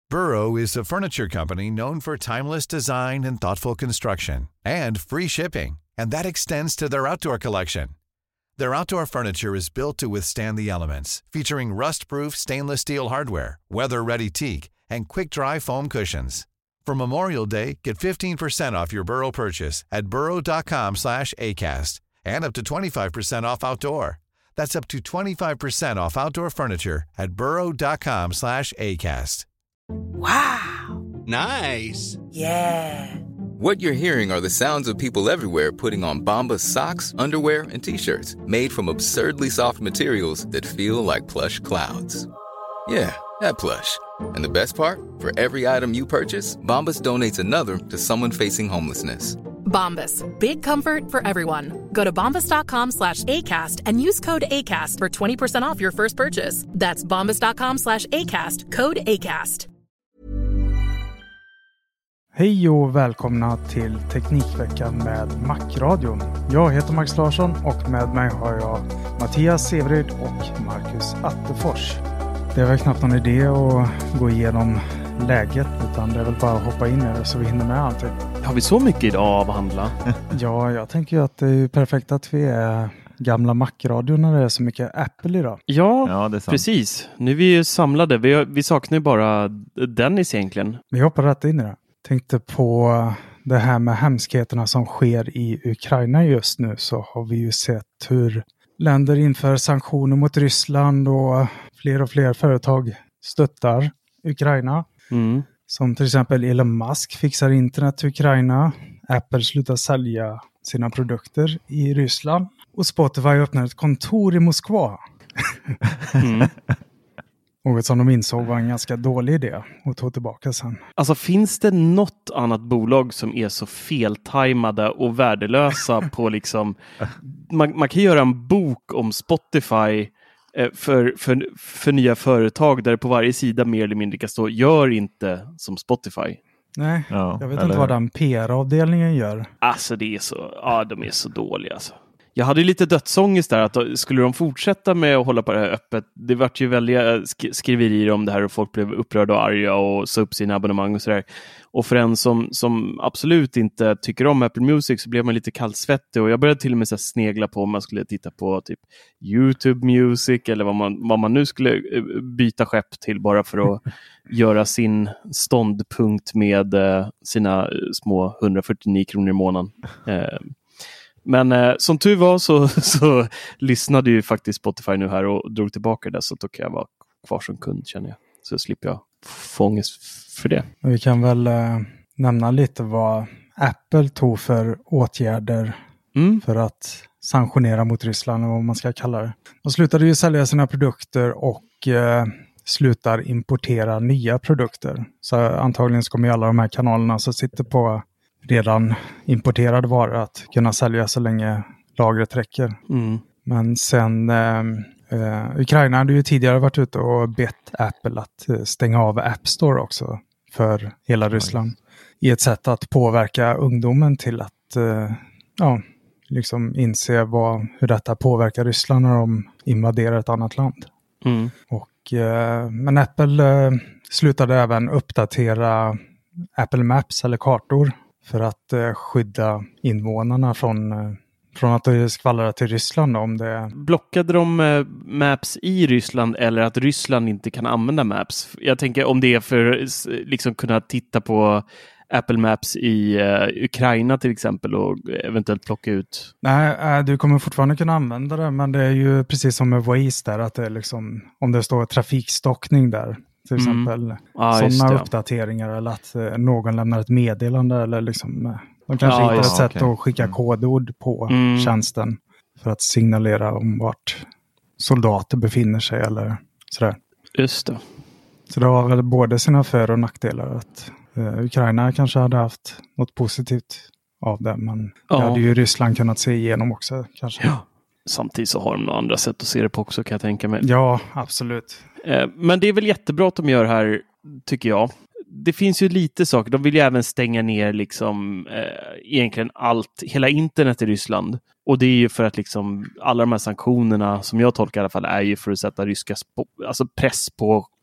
Burrow is a furniture company known for timeless design and thoughtful construction, and free shipping, and that extends to their outdoor collection. Their outdoor furniture is built to withstand the elements, featuring rust-proof stainless steel hardware, weather-ready teak, and quick-dry foam cushions. For Memorial Day, get 15% off your Burrow purchase at burrow.com/acast, and up to 25% off outdoor. That's up to 25% off outdoor furniture at burrow.com/acast. Wow. Nice. Yeah. What you're hearing are the sounds of people everywhere putting on Bombas socks, underwear, and T-shirts made from absurdly soft materials that feel like plush clouds. Yeah, that plush. And the best part? For every item you purchase, Bombas donates another to someone facing homelessness. Bombas. Big comfort for everyone. Go to bombas.com/ACAST and use code ACAST for 20% off your first purchase. That's bombas.com/ACAST. Code ACAST. Hej och välkomna till Teknikveckan med Macradion. Jag heter Max Larsson och med mig har jag Mattias Severid och Marcus Attefors. Det är väl knappt någon idé att gå igenom läget, utan det är väl bara att hoppa in i det så vi hinner med allting. Har vi så mycket idag att avhandla? Ja, jag tänker ju att det är perfekt att vi är gamla Macradion när det är så mycket Apple idag. Ja, det är sant. Precis. Nu är vi ju samlade. Vi saknar ju bara Dennis egentligen. Vi hoppar rätt in i det. Tänkte på det här med hemskheterna som sker i Ukraina just nu, så har vi ju sett hur länder inför sanktioner mot Ryssland och fler företag stöttar Ukraina. Mm. Som till exempel Elon Musk fixar internet till Ukraina. Apple slutar sälja sina produkter i Ryssland. Och Spotify öppnar ett kontor i Moskva. Mm. Något som de insåg var en ganska dålig idé och tog tillbaka sen. Alltså, finns det något annat bolag som är så feltajmade och värdelösa på liksom... Man kan göra en bok om Spotify för nya företag där det på varje sida mer eller mindre kan stå gör inte som Spotify. Nej, jag vet inte vad den PR-avdelningen gör. Alltså de är så dåliga alltså. Jag hade ju lite dödsångest där, att skulle de fortsätta med att hålla på det här öppet, det vart ju väldiga skriverier om det här och folk blev upprörda och arga och sa upp sina abonnemang och sådär. Och för en som absolut inte tycker om Apple Music så blev man lite kallsvettig, och jag började till och med så snegla på om man skulle titta på typ YouTube Music eller vad man nu skulle byta skepp till bara för att göra sin ståndpunkt med sina små 149 kronor i månaden. Men som tur var så lyssnade ju faktiskt Spotify nu här och drog tillbaka det, så då kan jag vara kvar som kund, känner jag. Så slipper jag få ångest för det. Vi kan väl nämna lite vad Apple tog för åtgärder för att sanktionera mot Ryssland, och vad man ska kalla det. De slutade ju sälja sina produkter och slutar importera nya produkter. Så antagligen så kommer alla de här kanalerna som sitter på redan importerade varor att kunna sälja så länge lagret räcker. Mm. Men sen Ukraina hade ju tidigare varit ute och bett Apple att stänga av App Store också för hela Ryssland. I ett sätt att påverka ungdomen till att liksom inse hur detta påverkar Ryssland när de invaderar ett annat land. Mm. Men Apple slutade även uppdatera Apple Maps eller kartor för att skydda invånarna från att det skvallrar till Ryssland om det. Blockade de Maps i Ryssland, eller att Ryssland inte kan använda Maps? Jag tänker om det är för liksom kunna titta på Apple Maps i Ukraina till exempel och eventuellt plocka ut. Nej, du kommer fortfarande kunna använda det, men det är ju precis som med Waze där, att det är liksom, om det står trafikstockning där till exempel, sådana uppdateringar, eller att någon lämnar ett meddelande, eller liksom de kanske hittar ett sätt att skicka kodord på tjänsten för att signalera om vart soldater befinner sig eller sådär. Just det. Så det har väl både sina för- och nackdelar. Att Ukraina kanske hade haft något positivt av det, men det hade ju Ryssland kunnat se igenom också kanske. Ja. Samtidigt så har de några andra sätt att se det på också, kan jag tänka mig. Ja, absolut. Men det är väl jättebra att de gör här, tycker jag. Det finns ju lite saker. De vill ju även stänga ner liksom egentligen hela internet i Ryssland. Och det är ju för att liksom alla de här sanktionerna, som jag tolkar i alla fall, är ju för att sätta ryska press på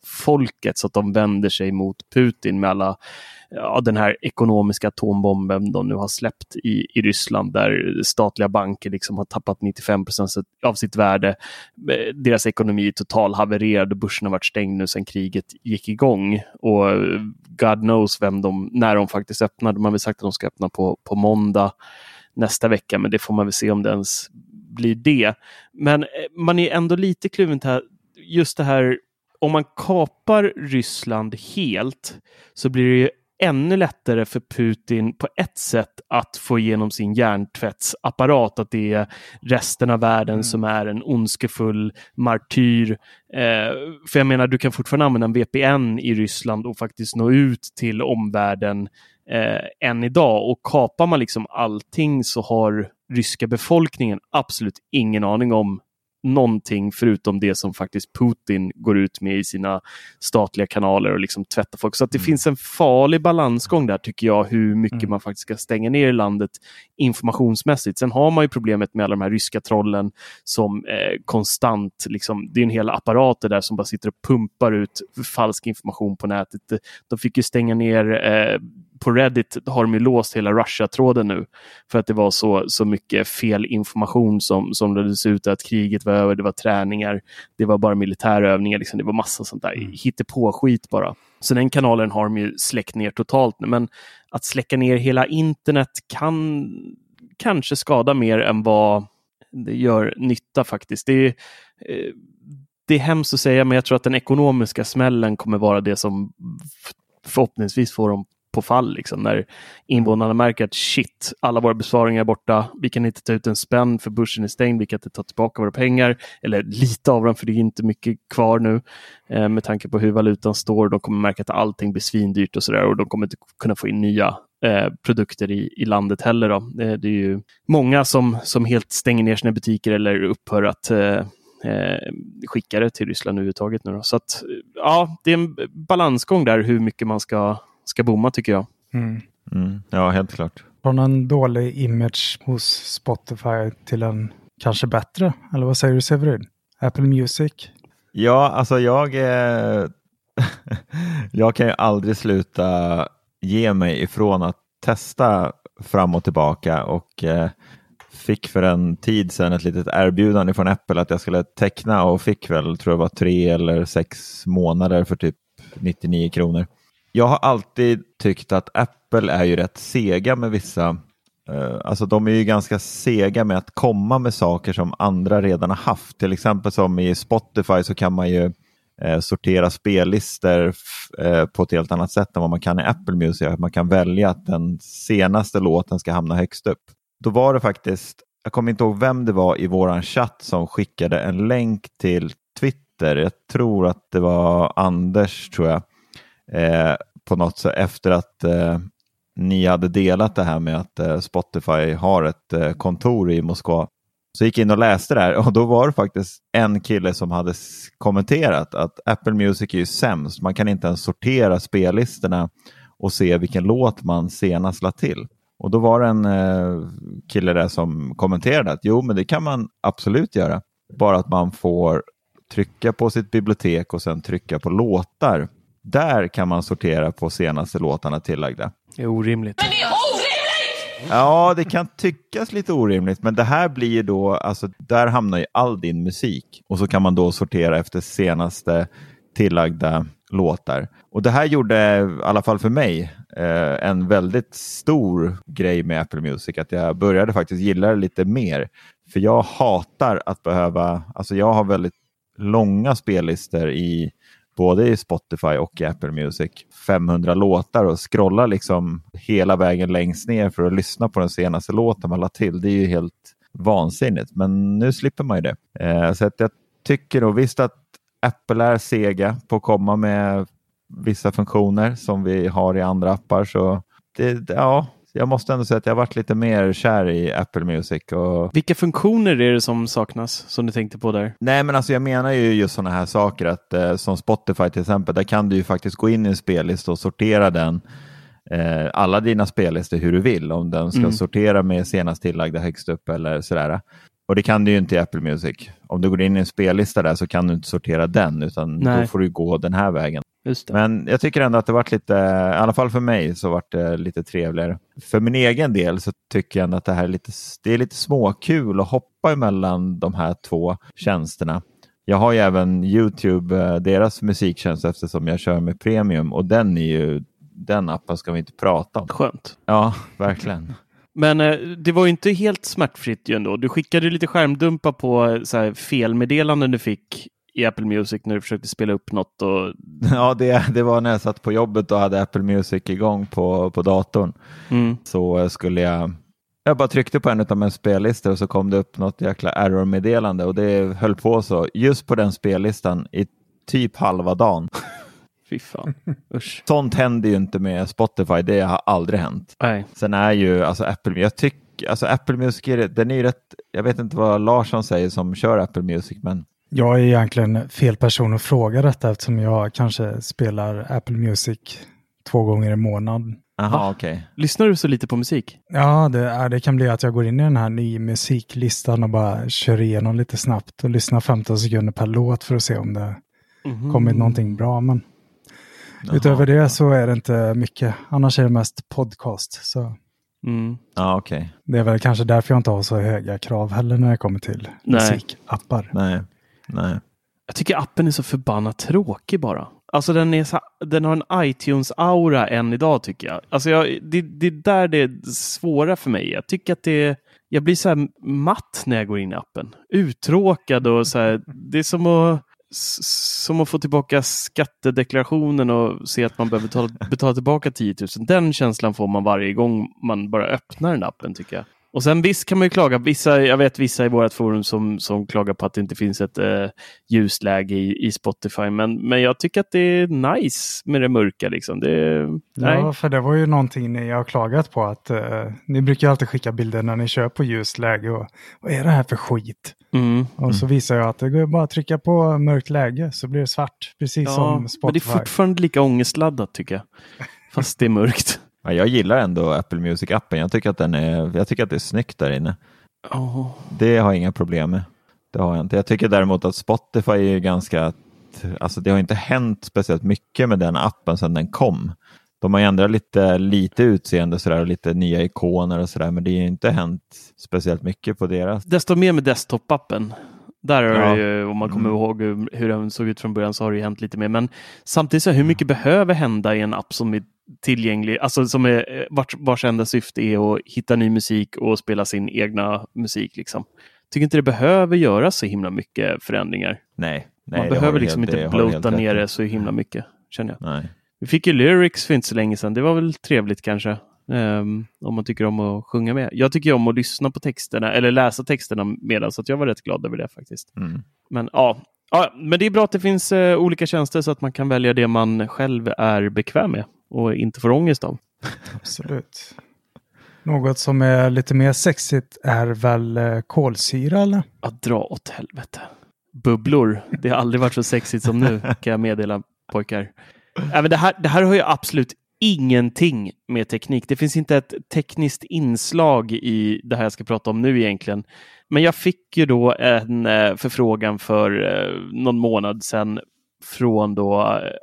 folket så att de vänder sig mot Putin med alla den här ekonomiska atombomben de nu har släppt i Ryssland, där statliga banker liksom har tappat 95% av sitt värde. Deras ekonomi total havererad och börsen har varit stängd nu sedan kriget gick igång, och God knows när de faktiskt öppnar. De har väl sagt att de ska öppna på måndag nästa vecka, men det får man väl se om det ens blir det. Men man är ändå lite kluven här, just det här, om man kapar Ryssland helt så blir det ju ännu lättare för Putin på ett sätt att få igenom sin hjärntvättsapparat, att det är resten av världen som är en ondskefull martyr. För jag menar, du kan fortfarande använda en VPN i Ryssland och faktiskt nå ut till omvärlden än idag, och kapar man liksom allting så har ryska befolkningen absolut ingen aning om någonting förutom det som faktiskt Putin går ut med i sina statliga kanaler och liksom tvättar folk. Så att det finns en farlig balansgång där, tycker jag, hur mycket man faktiskt ska stänga ner i landet informationsmässigt. Sen har man ju problemet med alla de här ryska trollen som konstant, liksom, det är en hel apparat där som bara sitter och pumpar ut falsk information på nätet. De fick ju stänga ner på Reddit, har de ju låst hela Russia-tråden nu för att det var så mycket fel information som lades ut, att kriget var över, det var träningar, det var bara militärövningar, liksom, det var massa sånt där hittepå skit bara. Så den kanalen har de ju släckt ner totalt nu, men att släcka ner hela internet kan kanske skada mer än vad det gör nytta faktiskt. Det är hemskt att säga, men jag tror att den ekonomiska smällen kommer vara det som förhoppningsvis får dem på fall, liksom, när invånarna märker att shit, alla våra besparingar är borta, vi kan inte ta ut en spänn för börsen är stängd, vi kan inte ta tillbaka våra pengar, eller lite av dem, för det är inte mycket kvar nu med tanke på hur valutan står. De kommer märka att allting blir svindyrt och sådär, och de kommer inte kunna få in nya produkter i landet heller då. Det är ju många som helt stänger ner sina butiker eller upphör att skicka det till Ryssland överhuvudtaget nu då. Så att ja, det är en balansgång där hur mycket man ska bomma, tycker jag. Ja, helt klart. Från en dålig image hos Spotify till en kanske bättre, eller vad säger du, Severin? Apple Music? Ja, alltså jag kan ju aldrig sluta ge mig ifrån att testa fram och tillbaka, och fick för en tid sedan ett litet erbjudande från Apple att jag skulle teckna, och fick väl, tror jag var 3 eller 6 månader för typ 99 kronor. Jag har alltid tyckt att Apple är ju rätt sega med vissa, alltså de är ju ganska sega med att komma med saker som andra redan har haft. Till exempel som i Spotify så kan man ju sortera spellistor på ett helt annat sätt än vad man kan i Apple Music. Man kan välja att den senaste låten ska hamna högst upp. Då var det faktiskt, jag kommer inte ihåg vem det var i våran chatt som skickade en länk till Twitter. Jag tror att det var Anders, tror jag. På något sätt efter att ni hade delat det här med att Spotify har ett kontor i Moskva. Så gick in och läste det här, och då var det faktiskt en kille som hade kommenterat att Apple Music är ju sämst. Man kan inte ens sortera spellistorna och se vilken låt man senast la till. Och då var det en kille där som kommenterade att jo, men det kan man absolut göra. Bara att man får trycka på sitt bibliotek och sen trycka på låtar. Där kan man sortera på senaste låtarna tillagda. Det är orimligt. Men det är orimligt! Ja, det kan tyckas lite orimligt. Men det här blir då, alltså där hamnar ju all din musik. Och så kan man då sortera efter senaste tillagda låtar. Och det här gjorde, i alla fall för mig, en väldigt stor grej med Apple Music. Att jag började faktiskt gilla det lite mer. För jag hatar att behöva, alltså jag har väldigt långa spellistor i både i Spotify och i Apple Music. 500 låtar och scrolla liksom hela vägen längst ner för att lyssna på den senaste låten man la till. Det är ju helt vansinnigt. Men nu slipper man ju det. Så att jag tycker då visst att Apple är sega på att komma med vissa funktioner som vi har i andra appar. Så det, ja, jag måste ändå säga att jag har varit lite mer kär i Apple Music. Och vilka funktioner är det som saknas som du tänkte på där? Nej, men alltså jag menar ju just sådana här saker att som Spotify till exempel, där kan du ju faktiskt gå in i en spellista och sortera den alla dina spellistor hur du vill. Om den ska sortera med senast tillagda högst upp eller sådär. Och det kan du ju inte i Apple Music. Om du går in i en spellista där så kan du inte sortera den, utan då får du gå den här vägen. Just det. Men jag tycker ändå att det varit lite, i alla fall för mig så varit det lite trevligare. För min egen del så tycker jag ändå att det här är lite småkul att hoppa emellan de här två tjänsterna. Jag har ju även YouTube, deras musiktjänst, eftersom jag kör med premium, och den appen ska vi inte prata om. Skönt. Ja, verkligen. Men det var ju inte helt smärtfritt ju ändå. Du skickade lite skärmdumpar på så här felmeddelanden du fick i Apple Music när du försökte spela upp något. Och... Ja, det var när jag satt på jobbet och hade Apple Music igång på datorn. Så skulle jag bara tryckte på en av mina spellistor och så kom det upp något jäkla error-meddelande, och det höll på så just på den spellistan i typ halva dagen. Fy fan. Usch. Sånt händer ju inte med Spotify, det har aldrig hänt. Nej. Sen är ju Apple Music, den är ju rätt, jag vet inte vad Larsson säger som kör Apple Music, men jag är egentligen fel person att fråga detta, eftersom jag kanske spelar Apple Music 2 gånger i månaden. Aha, okej. Lyssnar du så lite på musik? Ja, det kan bli att jag går in i den här nya musiklistan och bara kör igenom lite snabbt och lyssnar 15 sekunder per låt för att se om det kommit någonting bra. Men utöver det så är det inte mycket. Annars är det mest podcast. Så Ja, okej. det är väl kanske därför jag inte har så höga krav heller när det kommer till musikappar. Nej. Jag tycker appen är så förbannat tråkig bara. Alltså den har en iTunes-aura än idag, tycker jag. Alltså det är där det är svåra för mig. Jag tycker att jag blir så här matt när jag går in i appen. Uttråkad och så här, det är som att få tillbaka skattedeklarationen och se att man behöver betala tillbaka 10 000. Den känslan får man varje gång man bara öppnar den appen, tycker jag. Och sen visst kan man ju klaga. Jag vet vissa i vårt forum som klagar på att det inte finns ett ljusläge i Spotify. Men jag tycker att det är nice med det mörka. Liksom. Ja, för det var ju någonting ni har klagat på. Att ni brukar alltid skicka bilder när ni kör på ljusläge. Och vad är det här för skit? Och så visar jag att det går bara att trycka på mörkt läge så blir det svart. Precis som Spotify. Men det är fortfarande lika ångestladdat, tycker jag. Fast det är mörkt. Ja, jag gillar ändå Apple Music-appen. Jag tycker att det är snyggt där inne. Det har jag inga problem med. Det har jag inte. Jag tycker däremot att Spotify är ganska... Alltså det har inte hänt speciellt mycket med den appen sedan den kom. De har ändrat lite utseende sådär, och lite nya ikoner och sådär, men det har inte hänt speciellt mycket på deras. Desto mer med desktop-appen. Där är det ju, om man kommer ihåg hur den såg ut från början, så har det ju hänt lite mer. Men samtidigt så hur mycket behöver hända i en app som är tillgänglig, alltså som är vars enda syfte är att hitta ny musik och spela sin egna musik liksom. Tycker inte det behöver göra så himla mycket förändringar. Nej, man behöver liksom inte blota ner det så himla mycket, känner jag. Nej. Vi fick ju lyrics för inte så länge sedan. Det var väl trevligt kanske. Om man tycker om att sjunga med. Jag tycker om att lyssna på texterna eller läsa texterna medan, så att jag var rätt glad över det faktiskt. Men men det är bra att det finns olika tjänster så att man kan välja det man själv är bekväm med och inte får ångest av. Absolut. Något som är lite mer sexigt är väl kolsyra, eller? Att dra åt helvete. Bubblor. Det har aldrig varit så sexigt som nu, kan jag meddela pojkar. Men det här har ju absolut ingenting med teknik. Det finns inte ett tekniskt inslag i det här jag ska prata om nu egentligen. Men jag fick ju då en förfrågan för någon månad sedan från då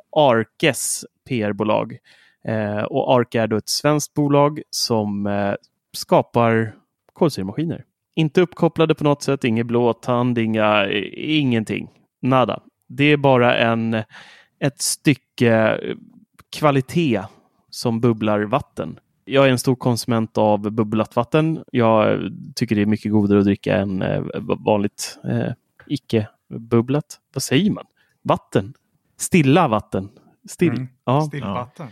Arkes PR-bolag. Och Ark är då ett svenskt bolag som skapar kolsyremaskiner. Inte uppkopplade på något sätt, ingen blåtand, ingenting. Nada. Det är bara ett stycke kvalitet som bubblar vatten. Jag är en stor konsument av bubblat vatten. Jag tycker det är mycket godare att dricka än vanligt icke-bubblat. Vad säger man? Vatten. Stilla vatten. Stillvatten.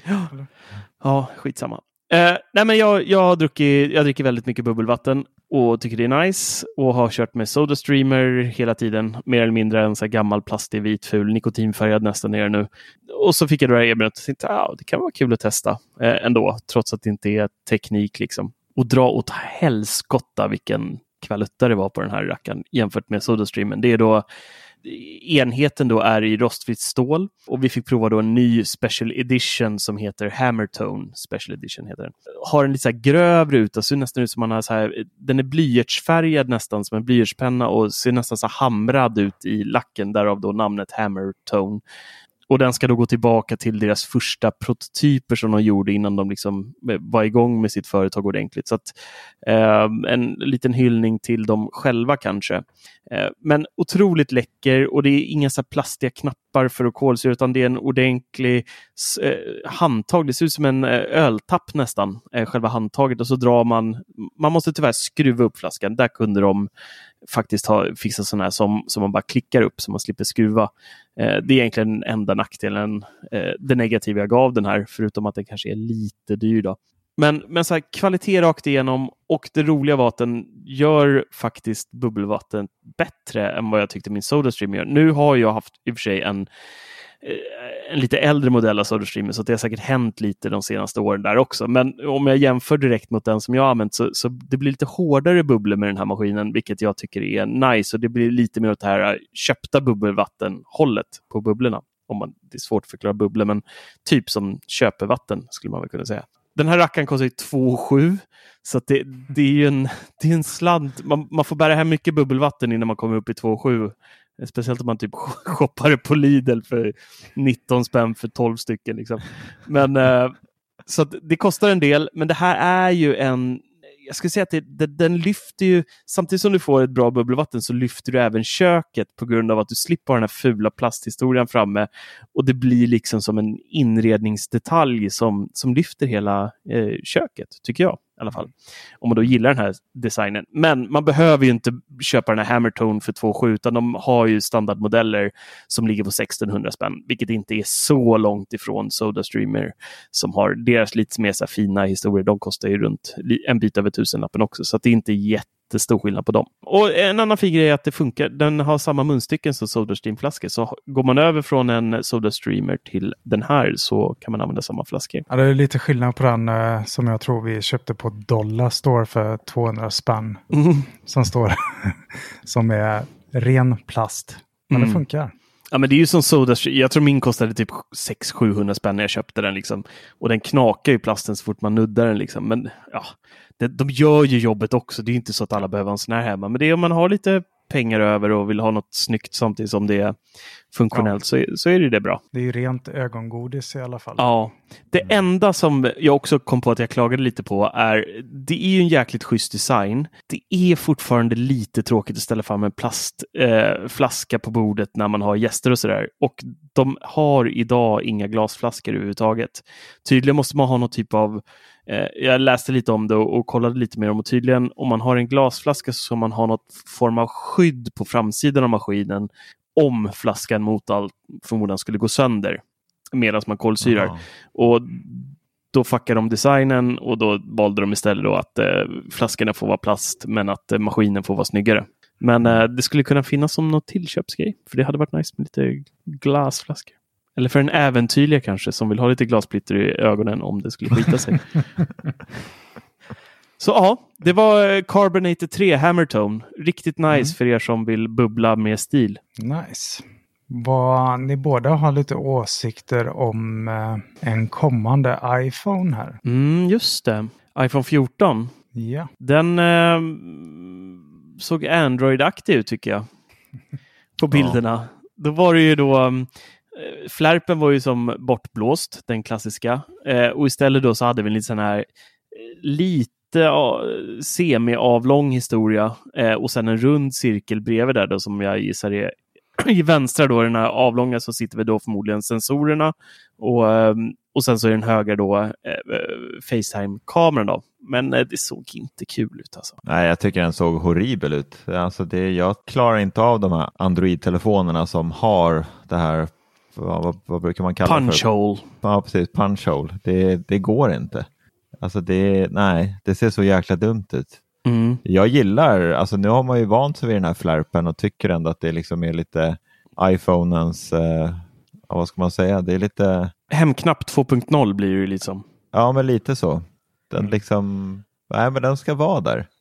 Ja, skitsamma. Nej, men jag dricker väldigt mycket bubbelvatten och tycker det är nice och har kört med SodaStreamer hela tiden. Mer eller mindre en så här gammal plastig, vit, ful, nikotinfärgad nästan ner nu. Och så fick jag då erbjudandet och tänkte det kan vara kul att testa ändå, trots att det inte är teknik liksom. Och dra åt helskotta vilken kvalutta det var på den här rackaren jämfört med SodaStreamen. Det är då enheten då är i rostfritt stål och vi fick prova då en ny special edition som heter Hammertone Special Edition heter den. Har en lite så här grövre ut, alltså nästan ut som man har så här, den är blyertsfärgad nästan som en blyertspenna och ser nästan så hamrad ut i lacken, därav då namnet Hammertone. Och den ska då gå tillbaka till deras första prototyper som de gjorde innan de liksom var igång med sitt företag ordentligt. Så att en liten hyllning till dem själva kanske. Men otroligt läcker och det är inga så här plastiga knappar för att kolsyra utan det är en ordentlig handtag. Det ser ut som en öltapp nästan, själva handtaget. Och så drar man måste tyvärr skruva upp flaskan. Där kunde de faktiskt fixa sådana här som man bara klickar upp så man slipper skruva. Det är egentligen den enda nackdelen, det negativa jag gav den här, förutom att den kanske är lite dyr då. Men så här, kvalitet rakt igenom, och det roliga var att den gör faktiskt bubbelvatten bättre än vad jag tyckte min SodaStream gör. Nu har jag haft i och för sig en lite äldre modell av SodaStream, så det har säkert hänt lite de senaste åren där också. Men om jag jämför direkt mot den som jag har använt så det blir lite hårdare bubblor med den här maskinen, vilket jag tycker är nice. Och det blir lite mer åt det här köpta bubbelvatten-hållet på bubblorna. Det är svårt att förklara bubblor, men typ som köpevatten skulle man väl kunna säga. Den här rackaren kostar 2,7, så att det är ju en slant. Man får bära hem mycket bubbelvatten innan man kommer upp i 2,7. Speciellt om man typ shoppar på Lidl för 19 spänn för 12 stycken. Liksom. Men, så att det kostar en del, men det här är ju jag skulle säga att den lyfter ju, samtidigt som du får ett bra bubbelvatten så lyfter du även köket på grund av att du slipper den här fula plasthistorien framme, och det blir liksom som en inredningsdetalj som lyfter hela köket, tycker jag i alla fall. Om man då gillar den här designen. Men man behöver ju inte köpa den här Hammertone för 2,7, utan de har ju standardmodeller som ligger på 1600 spänn, vilket inte är så långt ifrån SodaStreamer som har deras lite mer så fina historier. De kostar ju runt en bit över 1000-lappen också, så att det är inte jättestor skillnad på dem. Och en annan fin grej är att det funkar. Den har samma munstycken som SodaStream-flaskor, så går man över från en SodaStreamer till den här så kan man använda samma flaskor. Ja, det är lite skillnad på den som jag tror vi köpte på Dollar Store för 200 spänn. Som står som är ren plast. Men det funkar. Ja, men det är ju som SodaStream. Jag tror min kostade typ 600-700 spänn när jag köpte den liksom. Och den knakar ju plasten så fort man nuddar den liksom. Men ja, de gör ju jobbet också. Det är ju inte så att alla behöver en sån här hemma. Men det är om man har lite pengar över och vill ha något snyggt samtidigt som det är funktionellt, så är det bra. Det är ju rent ögongodis i alla fall. Ja. Det enda som jag också kom på att jag klagade lite på är, det är ju en jäkligt schysst design. Det är fortfarande lite tråkigt att ställa fram en plastflaska på bordet när man har gäster och sådär. Och de har idag inga glasflaskor överhuvudtaget. Tydligen måste man ha någon typ av jag läste lite om det och kollade lite mer om, och tydligen om man har en glasflaska så ska man ha något form av skydd på framsidan av maskinen om flaskan mot allt förmodan skulle gå sönder medan man kolsyrar. Och då fuckade de designen, och då valde de istället då att flaskorna får vara plast men att maskinen får vara snyggare. Men det skulle kunna finnas som något tillköpsgrej, för det hade varit nice med lite glasflaskor. Eller för en äventyrliga kanske som vill ha lite glassplitter i ögonen om det skulle skita sig. Så ja, det var Carbonator 3 Hammertone. Riktigt nice för er som vill bubbla med stil. Nice. Ni båda har lite åsikter om en kommande iPhone här. Just det. iPhone 14. Ja. Den såg Android-aktig ut tycker jag. På bilderna. Då var det ju då... flärpen var ju som bortblåst, den klassiska. Och istället då så hade vi en lite sån här lite semi-avlång historia. Och sen en rund cirkel bredvid där då, som jag gissar är i vänstra då, den här avlånga, så sitter vi då förmodligen sensorerna. Och sen så är den höger då FaceTime-kameran då. Men det såg inte kul ut alltså. Nej, jag tycker den såg horribel ut. Alltså jag klarar inte av de här Android-telefonerna som har det här, vad brukar man kalla punch hole. Ja, precis, punch hole. Det går inte. Alltså det ser så jäkla dumt ut. Jag gillar, alltså nu har man ju vant sig vid den här flärpen och tycker ändå att det liksom är lite iPhonens, vad ska man säga, det är lite... Hemknapp 2.0 blir ju liksom. Ja, men lite så. Den liksom, nej men den ska vara där.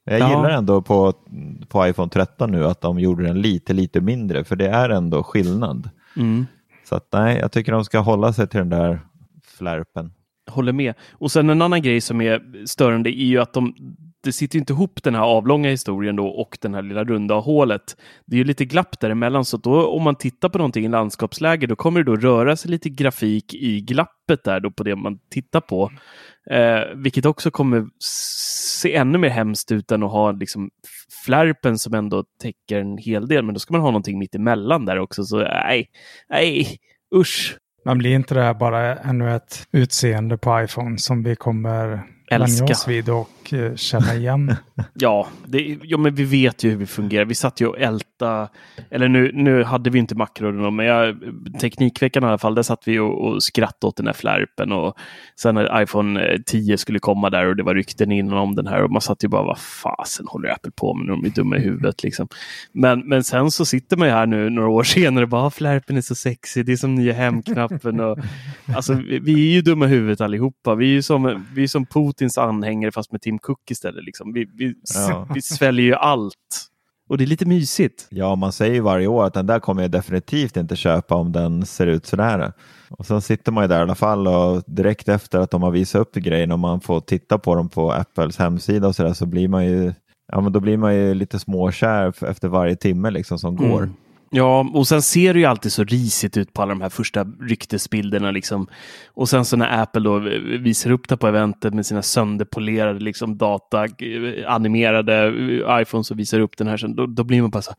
Jag gillar ändå på iPhone 13 nu att de gjorde den lite mindre, för det är ändå skillnad. Så att nej, jag tycker de ska hålla sig till den där flärpen. Håller med. Och sen en annan grej som är störande är ju att det sitter inte ihop den här avlånga historien då och den här lilla runda hålet. Det är ju lite glapp däremellan, så då om man tittar på någonting i landskapsläge, då kommer det då röra sig lite grafik i glappet där då på det man tittar på. Vilket också kommer se ännu mer hemskt ut än att ha liksom flärpen som ändå täcker en hel del, men då ska man ha någonting mitt emellan där också, så nej, usch. Man blir inte det här bara ännu ett utseende på iPhone som vi kommer vänja oss vid och känna igen? Ja, men vi vet ju hur vi fungerar. Vi satt ju och älta, eller nu hade vi inte makron, men Teknikveckan i alla fall, där satt vi och skrattade åt den här flärpen, och sen när iPhone 10 skulle komma där och det var rykten innan om den här, och man satt ju bara, vad fasen håller Apple på med, de är dumma i huvudet liksom. Men sen så sitter man ju här nu några år senare och bara, flärpen är så sexig, det är som nya hemknappen, och alltså vi är ju dumma i huvudet allihopa. Vi är som Putins anhängare fast med Tim Cook istället liksom. Vi sväljer ju allt. Och det är lite mysigt. Ja, man säger ju varje år att den där kommer jag definitivt inte köpa om den ser ut sådär. Och sen sitter man ju där i alla fall, och direkt efter att de har visat upp grejen och man får titta på dem på Apples hemsida och sådär, så blir man ju, då blir man ju lite småkär efter varje timme liksom som går. Ja, och sen ser det ju alltid så risigt ut på alla de här första ryktesbilderna liksom. Och sen så när Apple då visar upp det på eventet med sina sönderpolerade liksom animerade iPhones och visar upp den här sen, då blir man bara så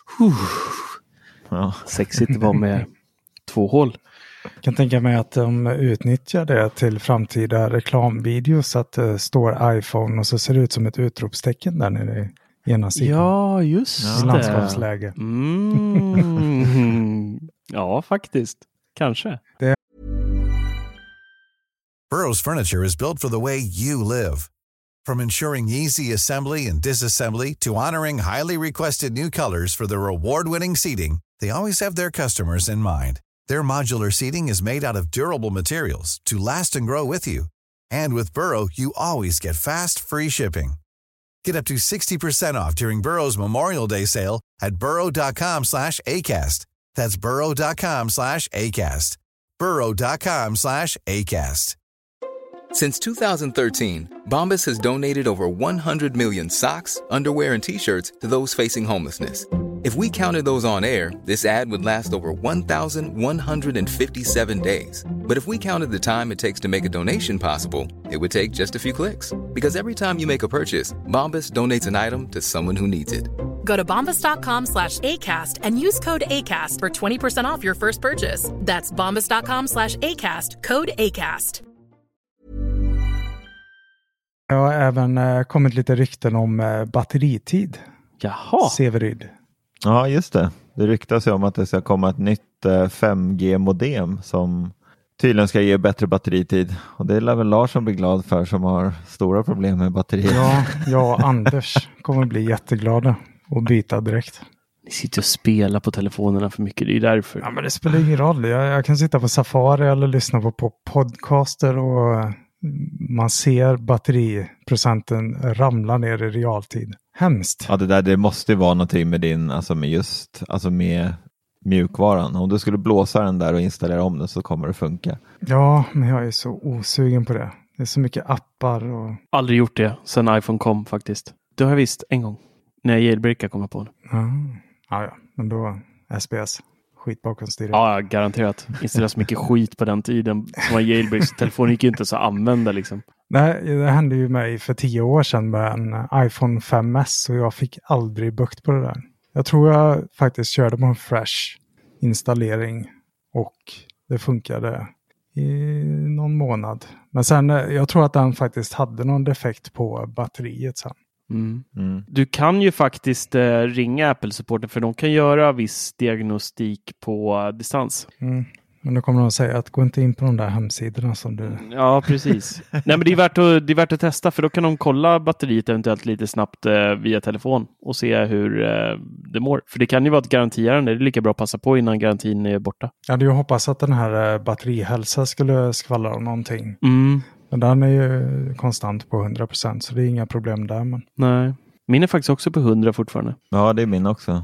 sexigt det var med 2 hål. Jag kan tänka mig att de utnyttjar det till framtida reklamvideos, att det står iPhone och så ser det ut som ett utropstecken där nere i ena sidan. Ja, just det. Landskapsläge. Ja, faktiskt. Kanske. Burrow's furniture is built for the way you live. From ensuring easy assembly and disassembly to honoring highly requested new colors for their award-winning seating, they always have their customers in mind. Their modular seating is made out of durable materials to last and grow with you. And with Burrow, you always get fast, free shipping. Get up to 60% off during Burrow's Memorial Day sale at burrow.com/ACAST. That's burrow.com/ACAST. burrow.com/ACAST. Since 2013, Bombas has donated over 100 million socks, underwear, and T-shirts to those facing homelessness. If we counted those on air, this ad would last over 1,157 days. But if we counted the time it takes to make a donation possible, it would take just a few clicks. Because every time you make a purchase, Bombas donates an item to someone who needs it. Go to bombas.com/ACAST and use code ACAST for 20% off your first purchase. That's bombas.com/ACAST, code ACAST. Jag har även kommit lite rykten om batteritid. Jaha. Severyd. Ja, just det. Det ryktas ju om att det ska komma ett nytt 5G-modem som tydligen ska ge bättre batteritid. Och det lär väl Larsson bli glad för, som har stora problem med batteriet. Ja, jag och Anders kommer bli jätteglada och byta direkt. Ni sitter och spelar på telefonerna för mycket, det är därför. Ja, men det spelar ingen roll. Jag kan sitta på Safari eller lyssna på podcaster och man ser batteriprocenten ramla ner i realtid. Hemskt. Ja, det måste vara någonting med din, med mjukvaran. Om du skulle blåsa den där och installera om den så kommer det funka. Ja, men jag är så osugen på det. Det är så mycket appar och... Aldrig gjort det sen iPhone kom faktiskt. Det har jag visst en gång. När jag jailbreakade kom jag på det. Ja, men då SBS. Skit bakom styret. Ja, garanterat. Installeras så mycket skit på den tiden som var jailbreak. Så telefonen gick ju inte så att använda liksom. Nej, det hände ju mig för 10 år sedan med en iPhone 5S och jag fick aldrig bukt på det där. Jag tror jag faktiskt körde på en fresh installering och det funkade i någon månad. Men sen, jag tror att den faktiskt hade någon defekt på batteriet sen. Du kan ju faktiskt ringa Apple-supporten för de kan göra viss diagnostik på distans. Men då kommer de att säga att gå inte in på de där hemsidorna som du... Ja, precis. Nej, men det är värt att testa, för då kan de kolla batteriet eventuellt lite snabbt via telefon och se hur det mår. För det kan ju vara ett garantiärende. Det är lika bra att passa på innan garantin är borta. Jag hade ju hoppats att den här batterihälsa skulle skvallra om någonting. Men den är ju konstant på 100%, så det är inga problem där. Men... Nej. Min är faktiskt också på 100 fortfarande. Ja, det är min också.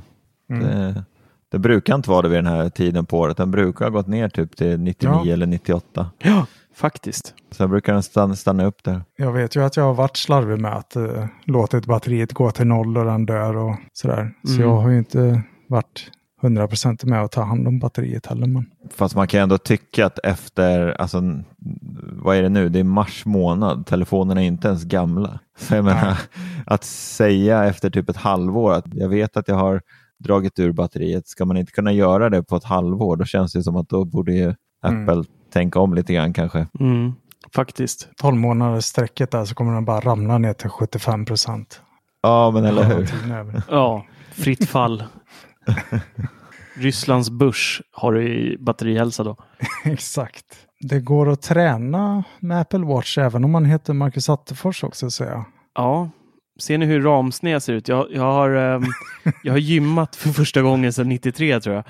Det brukar inte vara det vid den här tiden på året. Den brukar ha gått ner typ till 99 eller 98. Ja, faktiskt. Så brukar den stanna upp där. Jag vet ju att jag har varit slarvig med att låtit batteriet gå till 0 och den dör och sådär. Så jag har ju inte varit 100% med att ta hand om batteriet heller. Men... Fast man kan ändå tycka att efter, alltså, vad är det nu? Det är mars månad. Telefonerna är inte ens gamla. Så jag menar, att säga efter typ ett halvår att jag vet att jag har dragit ur batteriet. Ska man inte kunna göra det på ett halvår? Då känns det som att då borde ju Apple tänka om lite grann kanske. Faktiskt. 12 månaders sträcket där så kommer den bara ramla ner till 75%. Ja, men eller hur? Ja, fritt fall. Rysslands börs har du i batterihälsa då. Exakt. Det går att träna med Apple Watch även om man heter Marcus Attefors också, säger jag. Ja, ser ni hur ramsned ser ut? Jag har gymmat för första gången sedan 93 tror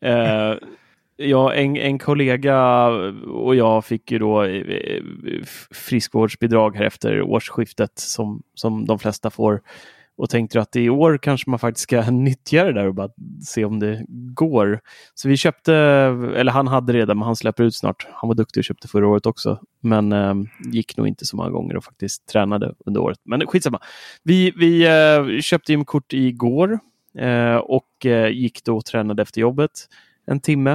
jag. En kollega och jag fick ju då friskvårdsbidrag här efter årsskiftet som de flesta får. Och tänkte att i år kanske man faktiskt ska nyttja det där och bara se om det går. Så vi köpte, eller han hade redan, men han släpper ut snart. Han var duktig och köpte förra året också. Men gick nog inte så många gånger och faktiskt tränade under året. Men skitsamma. Vi köpte gymkort igår och gick då och tränade efter jobbet en timme.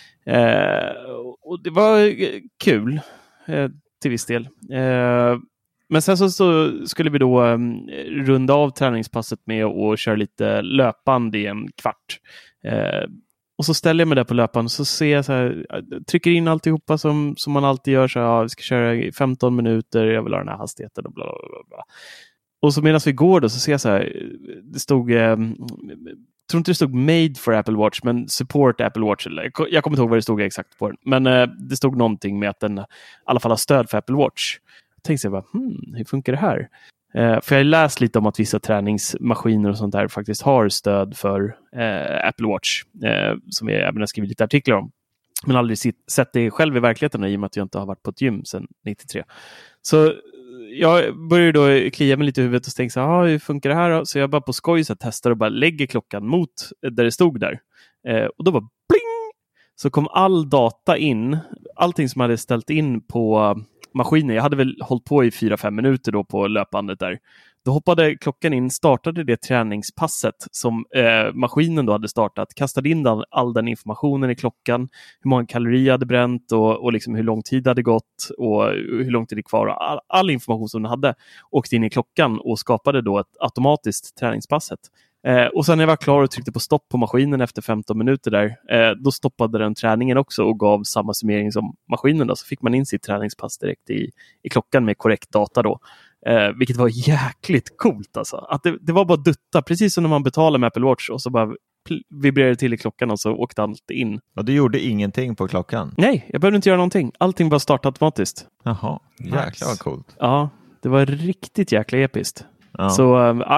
Och det var kul till viss del. Men sen så skulle vi då runda av träningspasset med att köra lite löpande i en kvart. Och så ställer jag mig där på löpan och så ser jag så här, trycker in alltihopa som man alltid gör. Så här, vi ska köra i 15 minuter, jag vill ha den här hastigheten och bla bla bla. Och så medan vi går då så ser jag så här, det stod... tror inte det stod made for Apple Watch, men support Apple Watch. Jag kommer inte ihåg vad det stod exakt på den. Men det stod någonting med att den i alla fall har stöd för Apple Watch. Tänkte jag bara, hur funkar det här? För jag har läst lite om att vissa träningsmaskiner och sånt där faktiskt har stöd för Apple Watch. Som jag även har skrivit lite artiklar om. Men aldrig sett det själv i verkligheten i och med att jag inte har varit på ett gym sedan 93. Så jag började då klia mig lite i huvudet och tänkte så här, hur funkar det här då? Så jag bara på skoj så testar och bara lägger klockan mot där det stod där. Och då var bling! Så kom all data in. Allting som jag hade ställt in på maskinen. Jag hade väl hållit på i 4-5 minuter då på löpbandet där. Då hoppade klockan in, startade det träningspasset som maskinen då hade startat. Kastade in all den informationen i klockan. Hur många kalorier hade bränt och liksom hur lång tid det hade gått och hur lång tid det är kvar. All information som den hade åkte in i klockan och skapade då ett automatiskt träningspasset. Och sen när jag var klar och tryckte på stopp på maskinen efter 15 minuter där, då stoppade den träningen också och gav samma summering som maskinen då. Så fick man in sitt träningspass direkt i klockan med korrekt data då. Vilket var jäkligt coolt alltså. Att det var bara dutta, precis som när man betalar med Apple Watch och så bara vibrerade till i klockan och så åkte allt in. Och du gjorde ingenting på klockan? Nej, jag behövde inte göra någonting. Allting bara startade automatiskt. Jaha, jäklar vad coolt. Ja, det var riktigt jäkla episkt. Ja. Så,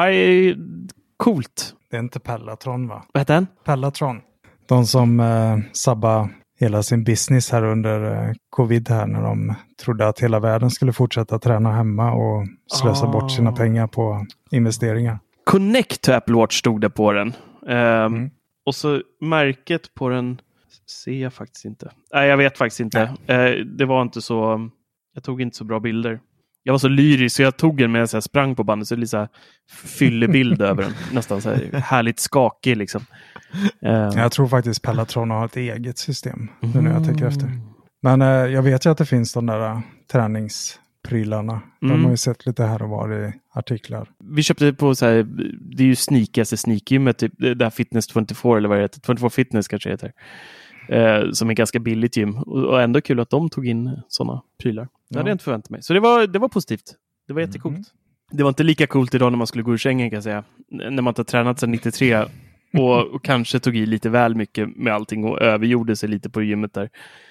coolt. Det är inte Pellatron, va? Vad heter den? Pellatron. De som sabbar hela sin business här under covid här när de trodde att hela världen skulle fortsätta träna hemma och slösa bort sina pengar på investeringar. Connect to Apple Watch stod det på den. Och så märket på den ser jag faktiskt inte. Nej, jag vet faktiskt inte. Det var inte så... Jag tog inte så bra bilder. Jag var så lyrisk så jag tog den medan jag sprang på bandet så det är lite så här fyllebild över den. Nästan så här härligt skakig liksom. Jag tror faktiskt Pellatron har ett eget system. När jag tänker efter. Men jag vet ju att det finns de där träningsprylarna. De har ju sett lite här och var i artiklar. Vi köpte på så här, det är ju sneakgymmet typ, det här Fitness 24 eller vad det heter. 24 Fitness kanske heter. Som är ganska billigt gym. Och ändå kul att de tog in sådana prylar. Det hade jag inte förväntat mig. Så det var positivt. Det var jättecoolt. Det var inte lika coolt idag när man skulle gå ur sängen kan jag säga. När man inte har tränat sedan 93 och kanske tog i lite väl mycket med allting och övergjorde sig lite på gymmet där.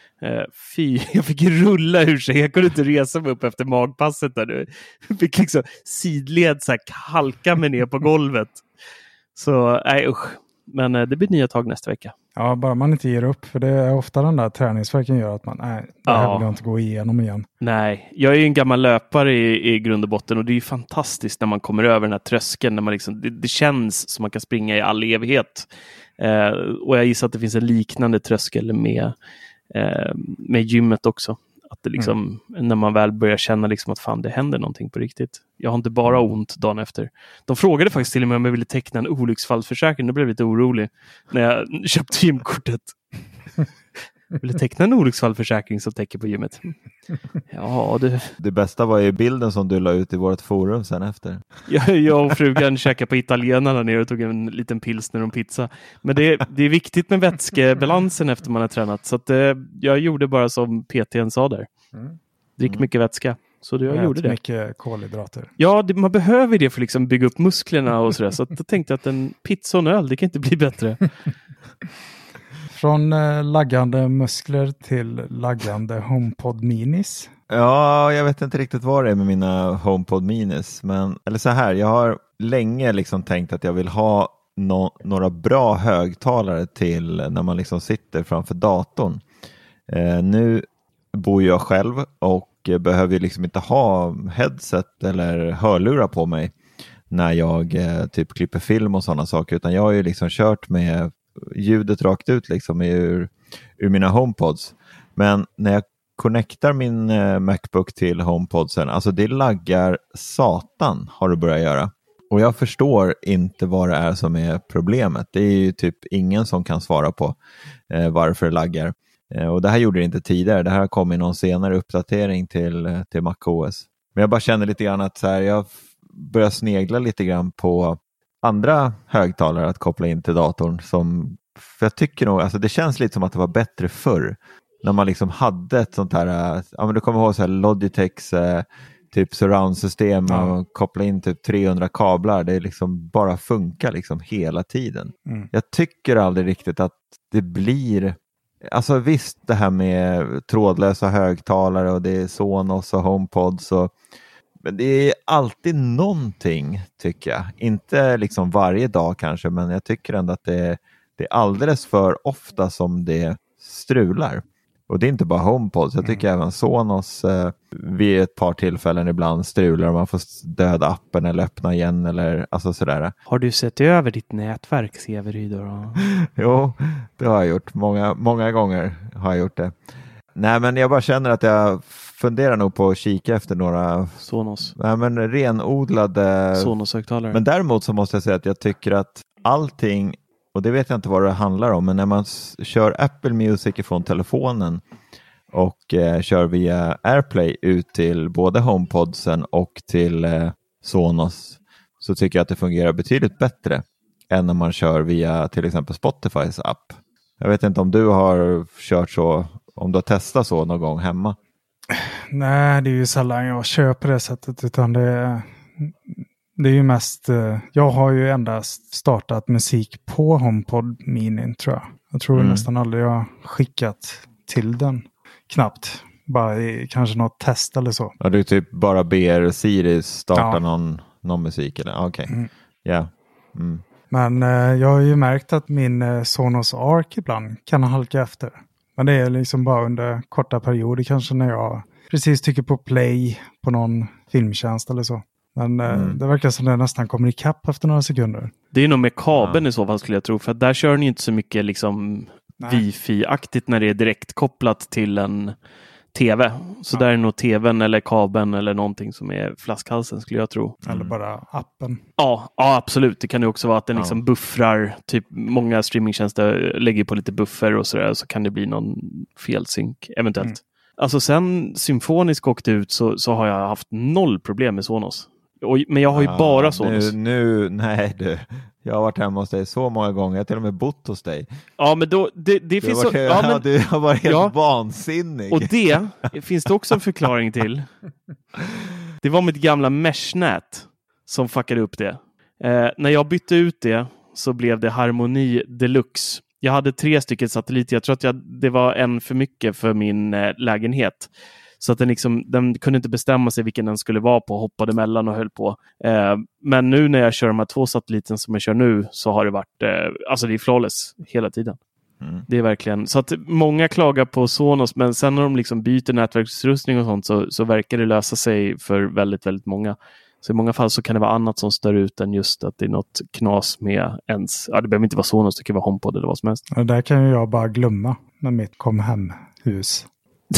Jag fick rulla ur sig. Jag kunde inte resa mig upp efter magpasset där. Jag fick liksom sidled så här halka mig ner på golvet. Så nej usch. Men det blir nya tag nästa vecka. Ja, bara man inte ger upp. För det är ofta den där träningsverken gör att man, nej, det här vill jag inte gå igenom igen. Nej, jag är ju en gammal löpare i grund och botten och det är ju fantastiskt när man kommer över den här tröskeln. När man liksom, det känns som man kan springa i all evighet. Och jag gissar att det finns en liknande tröskel med gymmet också. Att det liksom, när man väl börjar känna liksom att fan, det händer någonting på riktigt. Jag har inte bara ont dagen efter. De frågade faktiskt till och med om jag ville teckna en olycksfallsförsäkring. Då blev jag lite orolig när jag köpte gymkortet. Jag ville teckna en olycksfallsförsäkring som täcker på gymmet. Ja, Det bästa var ju bilden som du la ut i vårt forum sen efter. Jag och frugan käkade på italienarna ner och tog en liten pilsner och en pizza. Men det är viktigt med vätskebalansen efter man har tränat. Så att, jag gjorde bara som PT:n sa där. Drick mycket vätska. Så jag gjorde det. Mycket kolhydrater. Ja, man behöver det för att liksom bygga upp musklerna och sådär. Så att då tänkte jag att en pizza och en öl, det kan inte bli bättre. Från laggande muskler till laggande HomePod Minis. Ja, jag vet inte riktigt vad det är med mina HomePod Minis. Eller så här, jag har länge liksom tänkt att jag vill ha några bra högtalare till när man liksom sitter framför datorn. Nu bor jag själv och behöver ju liksom inte ha headset eller hörlurar på mig när jag typ klipper film och sådana saker. Utan jag har ju liksom kört med ljudet rakt ut liksom ur mina HomePods. Men när jag connectar min MacBook till HomePodsen, alltså det laggar satan har det börjat göra. Och jag förstår inte vad det är som är problemet. Det är ju typ ingen som kan svara på varför det laggar. Och det här gjorde det inte tidigare. Det här kom i någon senare uppdatering till macOS. Men jag bara känner lite grann att så här, jag börjar snegla lite grann på andra högtalare att koppla in till datorn. För jag tycker nog, alltså det känns lite som att det var bättre förr. När man liksom hade ett sånt här, ja men du kommer ihåg så här Logitechs typ surround-system och koppla in typ 300 kablar. Det liksom bara funkar liksom hela tiden. Jag tycker aldrig riktigt att det blir... Alltså visst, det här med trådlösa högtalare och det är Sonos och HomePods men det är alltid någonting, tycker jag. Inte liksom varje dag kanske, men jag tycker ändå att det är alldeles för ofta som det strular. Och det är inte bara HomePods. Jag tycker även Sonos vid ett par tillfällen ibland strular och man får döda appen eller öppna igen eller alltså sådär. Har du sett över ditt nätverk, Severyd? Jo, det har jag gjort. Många gånger har jag gjort det. Nej, men jag bara känner att jag funderar nog på att kika efter några Sonos. Nej, men renodlade Sonos-högtalare. Men däremot så måste jag säga att jag tycker att allting, och det vet jag inte vad det handlar om, men när man kör Apple Music från telefonen och kör via AirPlay ut till både HomePodsen och till Sonos, så tycker jag att det fungerar betydligt bättre än när man kör via till exempel Spotifys app. Jag vet inte om du har kört så, om du har testat så någon gång hemma. Nej, det är ju sällan jag köper det sättet, utan det är ju mest, jag har ju endast startat musik på HomePod Mini, tror jag. Jag tror nästan aldrig jag har skickat till den. Knappt. Bara kanske något test eller så. Ja, du typ bara ber Siri starta någon musik eller? Okej. Ja. Men jag har ju märkt att min Sonos Arc ibland kan halka efter. Men det är liksom bara under korta perioder, kanske när jag precis tycker på play på någon filmtjänst eller så. Men det verkar som det nästan kommer ikapp efter några sekunder. Det är nog med kabeln i så fall, skulle jag tro. För att där kör ni inte så mycket liksom wifi-aktigt när det är direkt kopplat till en tv. Så där är nog tvn eller kabeln eller någonting som är flaskhalsen, skulle jag tro. Eller bara appen. Ja, absolut. Det kan ju också vara att den liksom buffrar. Typ många streamingtjänster lägger på lite buffer och sådär. Så kan det bli någon felsynk eventuellt. Alltså sen Symfonisk åkte ut så har jag haft 0 problem med Sonos. Men jag har ju bara Sonos. Nej du. Jag har varit hemma hos dig så många gånger. Jag har till och med bott hos dig. Ja, men då, det finns så... Du har varit helt vansinnig. Och det finns det också en förklaring till. Det var mitt gamla meshnät som fuckade upp det. När jag bytte ut det så blev det Harmoni Deluxe. Jag hade 3 stycken satelliter. Jag tror att det var en för mycket för min lägenhet. Så att den kunde inte bestämma sig vilken den skulle vara på. Hoppade mellan och höll på. Men nu när jag kör de här 2 satelliten som jag kör nu, så har det varit... alltså det är flawless hela tiden. Det är verkligen så att många klagar på Sonos, men sen när de liksom byter nätverksutrustning och sånt så verkar det lösa sig för väldigt, väldigt många. Så i många fall så kan det vara annat som stör ut än just att det är något knas med ens. Ja, det behöver inte vara Sonos, det kan vara HomePod eller vad som helst. Det där kan ju jag bara glömma med mitt kom hem-hus.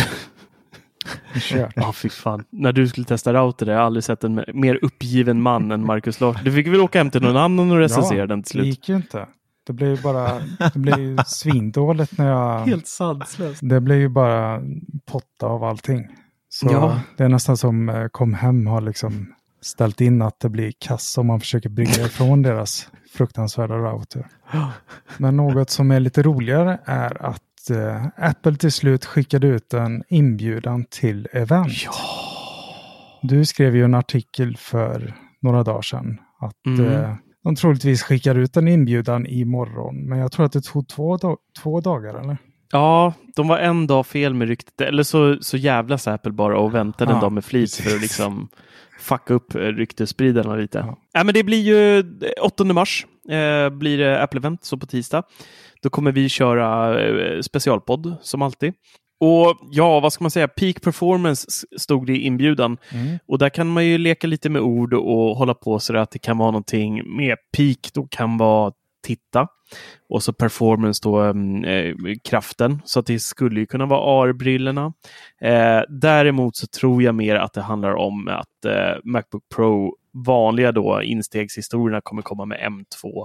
Ja, fy fan. När du skulle testa router, jag har aldrig sett en mer uppgiven man än Marcus Larsson. Du fick väl åka hem till någon annan och recensera den till slut. Det gick ju inte. Det blev ju bara svindåligt när jag... Helt sanslöst. Det blev ju bara potta av allting. Så det är nästan som kom hem har liksom ställt in att det blir kass om man försöker brygga ifrån deras fruktansvärda router. Men något som är lite roligare är att Apple till slut skickade ut en inbjudan till event. Ja. Du skrev ju en artikel för några dagar sedan att de troligtvis skickar ut en inbjudan imorgon. Men jag tror att det tog två dagar, eller? Ja, de var en dag fel med ryktet. Eller så jävlas Apple bara och väntade en dag med flit för att liksom fucka upp ryktesspridarna lite. Ja, men det blir ju 8 mars blir det Apple-event, så på tisdag. Då kommer vi köra specialpodd som alltid. Och ja, vad ska man säga? Peak performance stod det i inbjudan. Och där kan man ju leka lite med ord och hålla på så att det kan vara någonting med peak. Då kan vara titta. Och så performance då kraften. Så att det skulle ju kunna vara AR-brillorna. Däremot så tror jag mer att det handlar om att MacBook Pro vanliga då instegshistorierna kommer komma med M2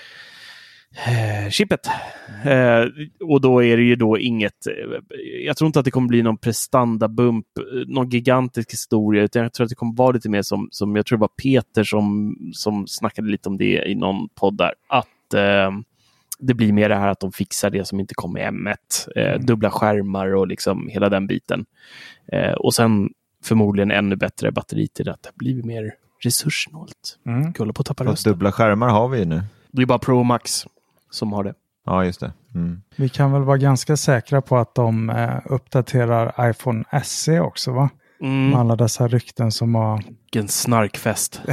chippet. Och då är det ju då inget, jag tror inte att det kommer bli någon prestandabump, någon gigantisk historia, utan jag tror att det kommer vara lite mer som jag tror det var Peter som snackade lite om det i någon podd där, att det blir mer det här att de fixar det som inte kommer med M1, dubbla skärmar och liksom hela den biten. Och sen förmodligen ännu bättre batteritid, att det blir mer resurssnålt. Håller på att tappa rösten. Dubbla skärmar har vi ju nu. Det är bara Pro Max som har det. Ja, just det. Vi kan väl vara ganska säkra på att de uppdaterar iPhone SE också, va? Med alla dessa rykten som har... Vilken snarkfest.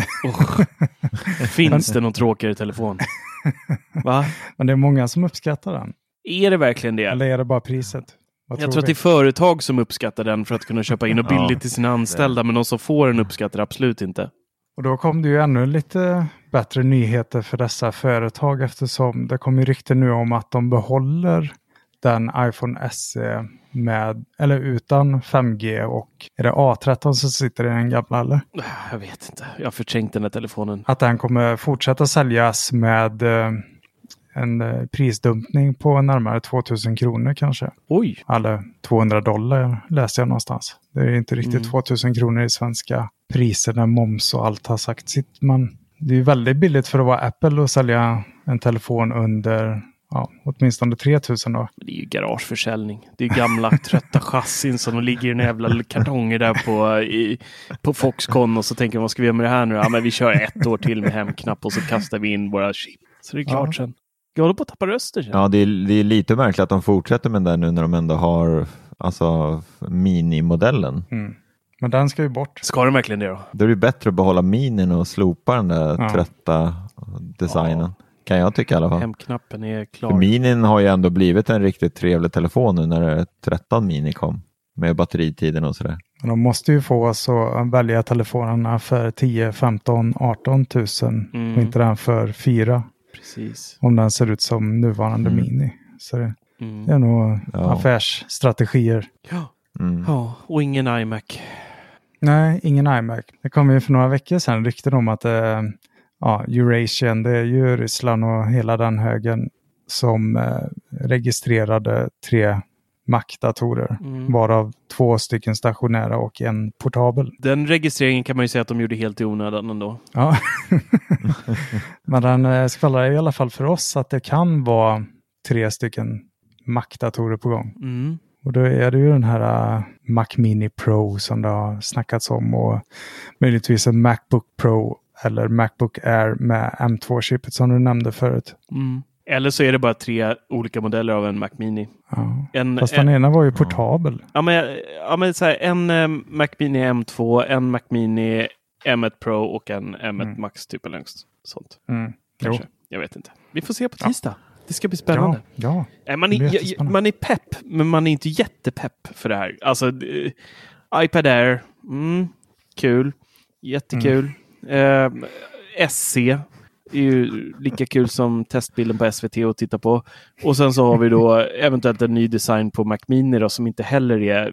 Finns det någon tråkigare telefon? Va? Men det är många som uppskattar den. Är det verkligen det? Eller är det bara priset? Jag tror att det är företag som uppskattar den för att kunna köpa in och billigt till sina anställda, men de som får den uppskattar absolut inte. Och då kom det ju ännu lite bättre nyheter för dessa företag, eftersom det kommer rykten nu om att de behåller den iPhone SE med, eller utan 5G, och är det A13 som sitter i den gamla, eller? Jag vet inte, jag har förträngt den här telefonen. Att den kommer fortsätta säljas med en prisdumpning på närmare 2000 kronor kanske. Oj! Eller $200 läste jag någonstans. Det är inte riktigt 2000 kronor i svenska priser när moms och allt har sagt sitt. Men det är ju väldigt billigt för att vara Apple att sälja en telefon under åtminstone 3000 då. Det är ju garageförsäljning. Det är gamla trötta chassin som ligger i en jävla kartonger där på Foxconn, och så tänker man, vad ska vi göra med det här nu? Ja, men vi kör 1 år till med hemknapp och så kastar vi in våra chip. Så det är klart sen. Jag håller på att tappa röster. Ja, det är lite märkligt att de fortsätter med den nu när de ändå har minimodellen. Men den ska ju bort. Ska de verkligen det då? Då är det bättre att behålla minin och slopa den där trötta designen. Kan jag tycka i alla fall. Hemknappen är klar. För minin har ju ändå blivit en riktigt trevlig telefon nu när 13 mini kom. Med batteritiden och sådär. De måste ju få oss att välja telefonerna för 10, 15, 18 tusen. Och inte den för 4. Precis. Om den ser ut som nuvarande mini. Så det är nog affärsstrategier. Ja, och ingen iMac. Nej, ingen iMac. Det kom ju för några veckor sedan rykten om att Eurasian, det är ju Ryssland och hela den högen som registrerade 3 Mac-datorer. Varav 2 stycken stationära och en portabel. Den registreringen kan man ju säga att de gjorde helt i onödan ändå. Ja. Men den skvallrar i alla fall för oss att det kan vara 3 stycken Mac-datorer på gång. Och då är det ju den här Mac Mini Pro som det har snackats om, och möjligtvis en Macbook Pro eller Macbook Air med M2-chippet som du nämnde förut. Eller så är det bara 3 olika modeller av en Mac Mini. Ja. Fast den ena var ju portabel. Ja, men så här, en Mac Mini M2, en Mac Mini M1 Pro och en M1 Max typ eller sånt. Kanske. Jag vet inte. Vi får se på tisdag. Det ska bli spännande. Ja. Man är pepp, men man är inte jättepepp för det här. Alltså, iPad Air, kul. Jättekul. SC är ju lika kul som testbilden på SVT att titta på. Och sen så har vi då eventuellt en ny design på Mac Mini då, som inte heller är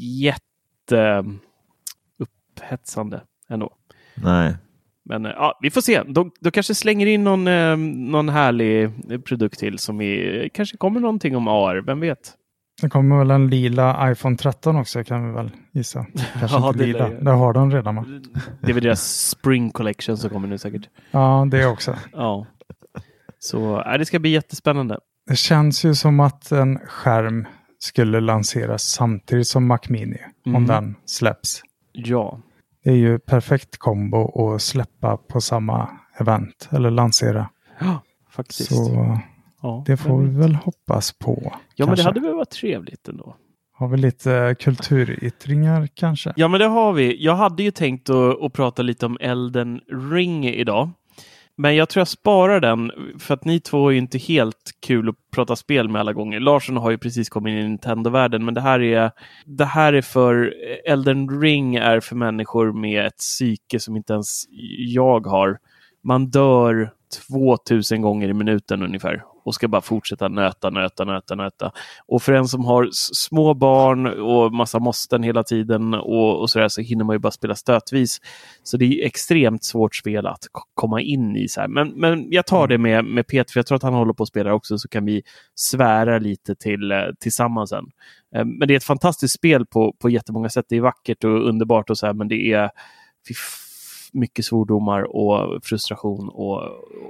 upphetsande ändå. Nej. Men ja, vi får se. Då kanske slänger in någon härlig produkt till som kanske kommer någonting om AR, vem vet? Det kommer väl en lila iPhone 13 också, kan vi väl gissa. Kanske Ja, inte lila. Det har de redan, va? Det är väl deras Spring Collection som kommer nu säkert. Ja, det också. Ja. Så det ska bli jättespännande. Det känns ju som att en skärm skulle lanseras samtidigt som Mac Mini. Om den släpps. Ja. Det är ju perfekt kombo att släppa på samma event. Eller lansera. Ja, faktiskt. Så det får vi väl hoppas på. Ja, kanske. Men det hade väl varit trevligt ändå. Har vi lite kulturyttringar kanske? Ja, men det har vi. Jag hade ju tänkt att prata lite om Elden Ring idag. Men jag tror jag sparar den, för att ni två är ju inte helt kul att prata spel med alla gånger. Larsson har ju precis kommit in i Nintendo-världen, men det här är för Elden Ring är för människor med ett psyke som inte ens jag har. Man dör 2000 gånger i minuten ungefär och ska bara fortsätta nöta. Och för en som har små barn och massa måsten hela tiden och sådär, så hinner man ju bara spela stötvis. Så det är extremt svårt spel att komma in i så här. Men jag tar det med Peter, för jag tror att han håller på att spela också, så kan vi svära lite tillsammans sen. Men det är ett fantastiskt spel på jättemånga sätt. Det är vackert och underbart och så här, men det är mycket svordomar och frustration och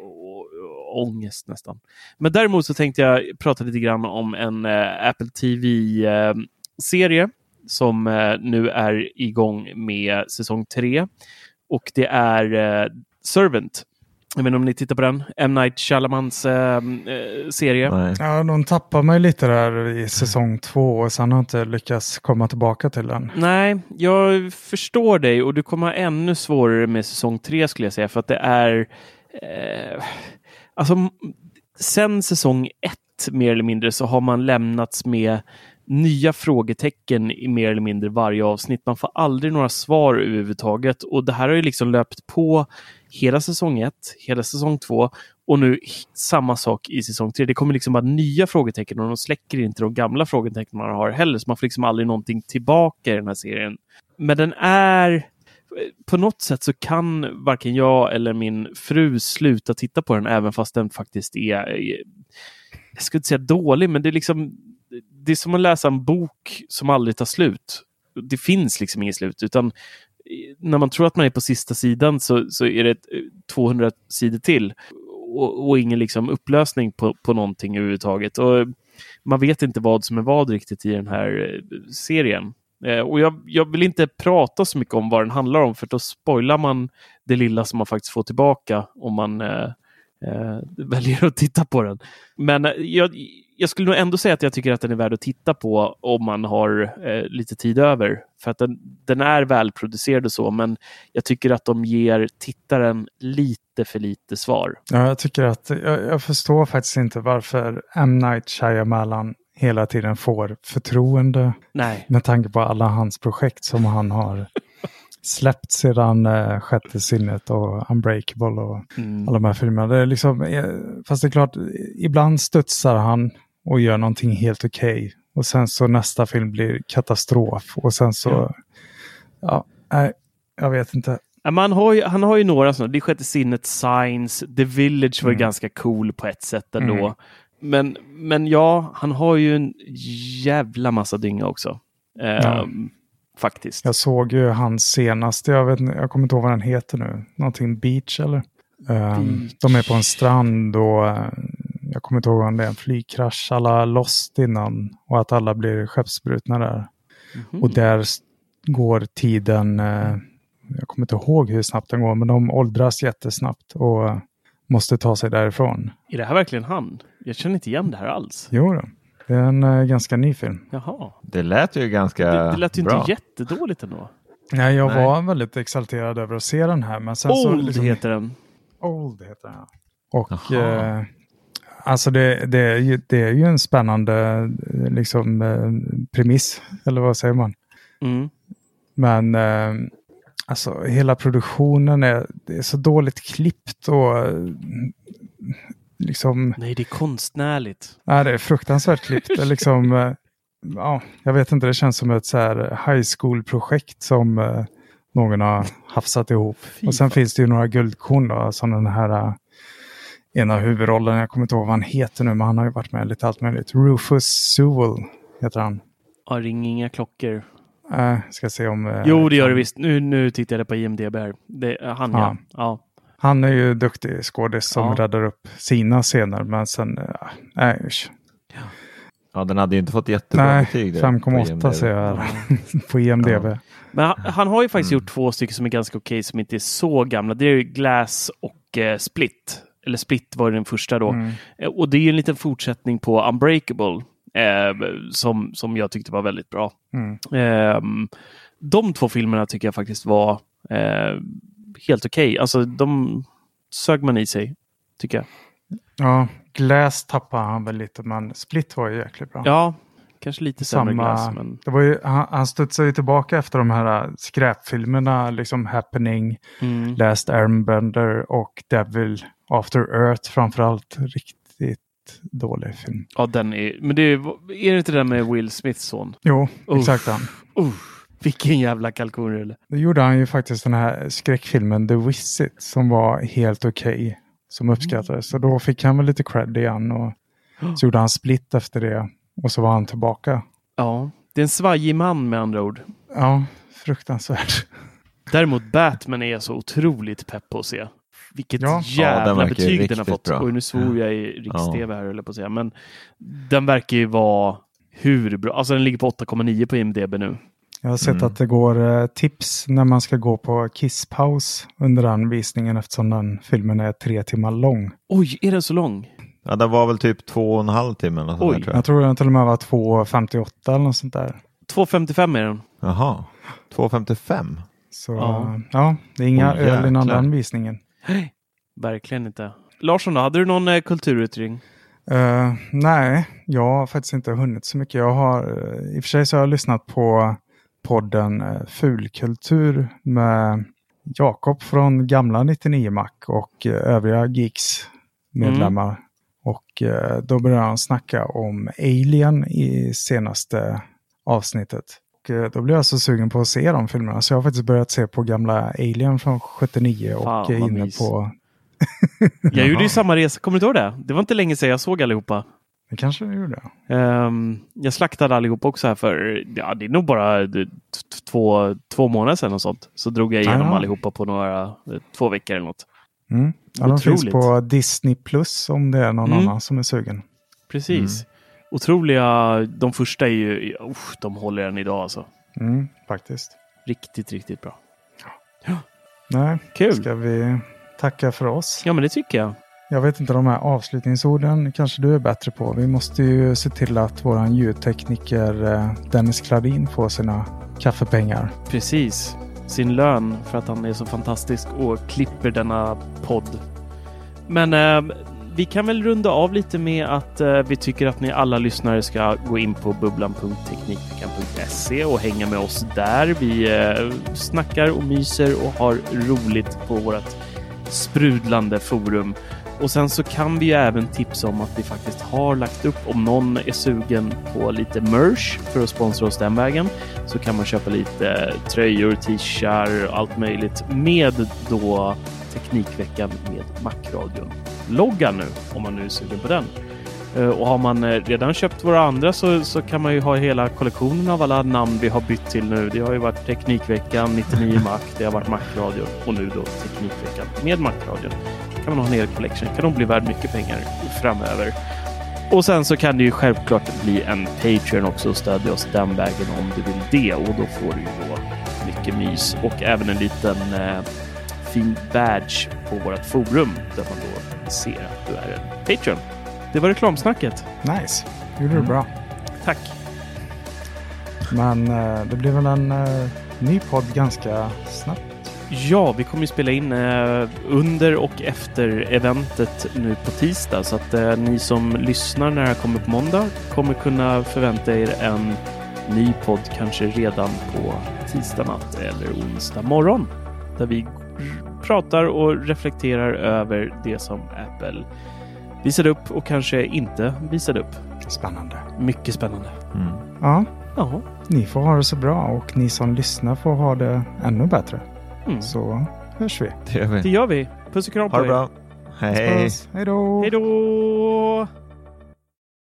ångest nästan. Men däremot så tänkte jag prata lite grann om en Apple TV-serie som nu är igång med säsong 3. Och det är Servant. Jag vet inte om ni tittar på den. M. Night Shyamalans serie. Nej. Ja, de tappar mig lite där i säsong 2 och sen har inte lyckats komma tillbaka till den. Nej, jag förstår dig, och du kommer ha ännu svårare med säsong 3 skulle jag säga, för att det är alltså sen säsong 1 mer eller mindre så har man lämnats med nya frågetecken i mer eller mindre varje avsnitt. Man får aldrig några svar överhuvudtaget, och det här har ju liksom löpt på hela säsong 1, hela säsong 2 och nu samma sak i säsong 3. Det kommer liksom bara nya frågetecken och de släcker inte de gamla frågetecken man har heller, så man får liksom aldrig någonting tillbaka i den här serien. Men den är på något sätt så kan varken jag eller min fru sluta titta på den, även fast den faktiskt är, jag skulle inte säga dålig, men det är liksom, det är som att läsa en bok som aldrig tar slut. Det finns liksom inget slut, utan när man tror att man är på sista sidan så är det 200 sidor till och ingen liksom upplösning på någonting överhuvudtaget. Och man vet inte vad som är vad riktigt i den här serien. Och jag vill inte prata så mycket om vad den handlar om, för då spoilar man det lilla som man faktiskt får tillbaka om man väljer att titta på den. Men jag skulle nog ändå säga att jag tycker att den är värd att titta på om man har lite tid över. För att den är välproducerad och så, men jag tycker att de ger tittaren lite för lite svar. Ja, jag tycker att jag förstår faktiskt inte varför M. Night Shyamalan hela tiden får förtroende. Nej. Med tanke på alla hans projekt som han har släppt sedan Sjätte sinnet och Unbreakable och alla de här filmerna. Det är liksom, fast det är klart, ibland studsar han och gör någonting helt okej. Och sen så nästa film blir katastrof. Och sen så, jag vet inte. Han har ju några sådana. Det Sjätte sinnet, Signs, The Village var ganska cool på ett sätt ändå. Men ja, han har ju en jävla massa dynga också. Faktiskt. Jag såg ju hans senaste, jag kommer inte ihåg vad den heter nu. Någonting Beach eller? De är på en strand och jag kommer inte ihåg om det är en flygkrasch. Alla lost innan och att alla blir skeppsbrutna där. Och där går tiden, jag kommer inte ihåg hur snabbt den går, men de åldras jättesnabbt och måste ta sig därifrån. Är det här verkligen han? Jag känner inte igen det här alls. Jo då. Det är en ganska ny film. Jaha. Det lät ju ganska Det lät ju bra. inte jättedåligt ändå. Nej, jag var väldigt exalterad över att se den här. Men sen Old så, liksom, heter den. Old heter den, ja. Och Alltså det är ju en spännande liksom, premiss, eller vad säger man? Mm. Men alltså hela produktionen det är så dåligt klippt och liksom... Nej, det är konstnärligt. Ja, det är fruktansvärt klippt. Det är liksom, ja, jag vet inte, det känns som ett så här high school-projekt som någon har hafsat ihop. Och sen finns det ju några guldkorn då, som den här ena huvudrollen, jag kommer inte ihåg vad han heter nu, men han har ju varit med lite allt möjligt. Rufus Sewell heter han. Ja, ring inga klockor. Ska se om... Jo, det gör det visst. Nu tittar jag på IMDb här. Han, ja. Han är ju duktig skådis som räddar upp sina scener, men sen... Ja, den hade ju inte fått jättebra betyg. 5,8 ser jag på IMDb. Ja. Men han har ju faktiskt gjort 2 stycken som är ganska okej, som inte är så gamla. Det är ju Glass och Split. Eller Split var den första då. Och det är ju en liten fortsättning på Unbreakable. Som jag tyckte var väldigt bra. De 2 filmerna tycker jag faktiskt var helt okej. Alltså de sög man i sig, tycker jag. Ja, Glass tappade han väl lite, men Split var ju jäkligt bra. Ja, kanske lite sämre Glass. Men... Det var ju, han studsade ju tillbaka efter de här skräpfilmerna, liksom Happening, Last Airbender och Devil After Earth, framförallt riktigt dålig film. Ja, den är... Men det är inte den med Will Smiths son? Jo, exakt han. Vilken jävla kalkonrulle. Då gjorde han ju faktiskt den här skräckfilmen The Visit som var helt okej, som uppskattades. Så då fick han väl lite cred igen och så gjorde han Split efter det och så var han tillbaka. Ja, det är en svajig man med andra ord. Ja, fruktansvärt. Däremot Batman är så otroligt pepp på att se. Vilket jävla betyg den har fått. Bra. Och nu svor jag i riks-tv här, eller på att säga. Men den verkar ju vara hur bra. Alltså den ligger på 8,9 på IMDb nu. Jag har sett att det går tips när man ska gå på kisspaus under den visningen, eftersom den filmen är 3 timmar lång. Oj, är den så lång? Ja, det var väl typ 2,5 timmar. Eller tror jag tror den till och med var 2,58 eller något sånt där. 2,55 är den. Jaha, 2,55? Så ja, det är inga öl innan den visningen. Nej, verkligen inte. Larsson, hade du någon kulturyttring? Nej, jag har faktiskt inte hunnit så mycket. Jag har, i och för sig så har jag lyssnat på podden Fulkultur med Jakob från gamla 99 Mac och övriga Geeks medlemmar. Och då började han snacka om Alien i senaste avsnittet. Och då blev jag så sugen på att se de filmerna. Så jag har faktiskt börjat se på gamla Alien från 79 och är inne på... Jag gjorde ju samma resa, kommer du ihåg det? Det var inte länge sedan jag såg allihopa. Det kanske du gjorde. Jag slaktade allihopa också här för, det är nog bara 2 månader sedan och sånt. Så drog jag igenom allihopa på 2 veckor eller något. Ja, de finns på Disney Plus om det är någon annan som är sugen. Precis. Otroliga, de första är ju, de håller än idag alltså. Faktiskt. Riktigt, riktigt bra. Ja. Nej, kul. Ska vi tacka för oss? Ja, men det tycker jag. Jag vet inte, de här avslutningsorden kanske du är bättre på. Vi måste ju se till att våran ljudtekniker Dennis Klarin får sina kaffepengar. Precis. Sin lön för att han är så fantastisk och klipper denna podd. Men vi kan väl runda av lite med att vi tycker att ni alla lyssnare ska gå in på bubblan.teknikveckan.se och hänga med oss där. Vi snackar och myser och har roligt på vårt sprudlande forum. Och sen så kan vi ju även tipsa om att vi faktiskt har lagt upp, om någon är sugen på lite merch för att sponsra oss den vägen, så kan man köpa lite tröjor, t-shirtar och allt möjligt med då Teknikveckan med Macradion. Logga nu om man nu är sugen på den. Och har man redan köpt våra andra så kan man ju ha hela kollektionen av alla namn vi har bytt till nu. Det har ju varit Teknikveckan, 99 Mac, det har varit Macradion och nu då Teknikveckan med Macradion. Kan man ha en hel collection. Kan de bli värd mycket pengar framöver. Och sen så kan det ju självklart bli en Patreon också och stödja oss den vägen om du vill det. Och då får du ju då mycket mys och även en liten fin badge på vårt forum där man då ser att du är en Patreon. Det var reklamsnacket. Nice. Det gjorde du bra. Tack. Men det blir väl en ny podd ganska snabbt. Ja, vi kommer ju spela in under och efter eventet nu på tisdag. Så att ni som lyssnar när det här kommer på måndag kommer kunna förvänta er en ny podd kanske redan på tisdag natt eller onsdag morgon. Där vi pratar och reflekterar över det som Apple visade upp och kanske inte visade upp. Spännande. Mycket spännande. Ja. Ja. Ni får ha det så bra och ni som lyssnar får ha det ännu bättre. Så hörs vi. Det gör vi. Det gör vi. Puss och kram på Ha det er. bra. Hej. Hej då. Hej då.